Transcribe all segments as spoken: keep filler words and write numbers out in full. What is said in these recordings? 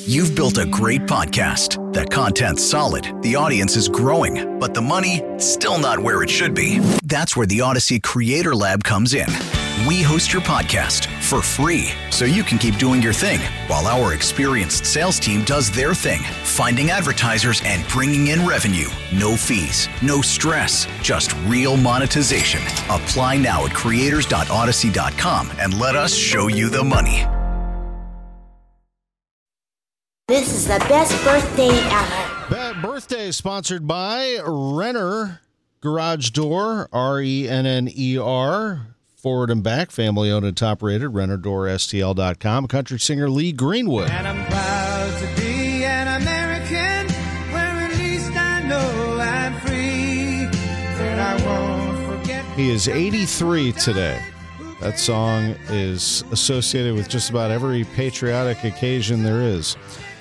You've built a great podcast. The content's solid, the audience is growing, but the money, still not where it should be. That's where the Odyssey Creator Lab comes in. We host your podcast for free, so you can keep doing your thing, while our experienced sales team does their thing, finding advertisers and bringing in revenue. No fees, no stress, just real monetization. Apply now at creators dot odyssey dot com and let us show you the money. This is the best birthday ever. Bad Birthday sponsored by Renner Garage Door, R E N N E R. Forward and back, family owned and top rated, renner door S T L dot com. Country singer Lee Greenwood. And I'm proud to be an American, where at least I know I'm free. But I won't forget. He is eighty-three today. That song is associated with just about every patriotic occasion there is.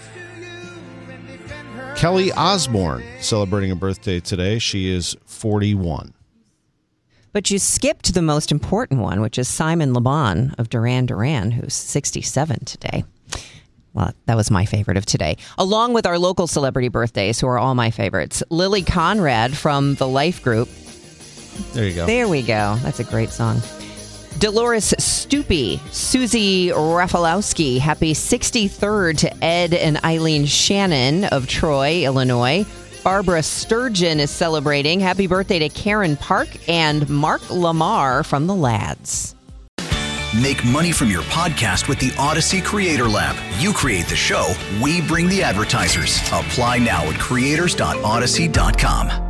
Kelly Osbourne celebrating a birthday today. She is forty-one. But you skipped the most important one, which is Simon Le Bon of Duran Duran, who's sixty-seven today. Well, that was my favorite of today, along with our local celebrity birthdays, who are all my favorites. Lily Conrad from the Life Group. There you go. There we go. That's a great song. Dolores Stupi, Susie Rafalowski, happy sixty-third to Ed and Eileen Shannon of Troy, Illinois. Barbara Sturgeon is celebrating. Happy birthday to Karen Park and Mark Lamar from the Lads. Make money from your podcast with the Odyssey Creator Lab. You create the show, we bring the advertisers. Apply now at creators dot odyssey dot com.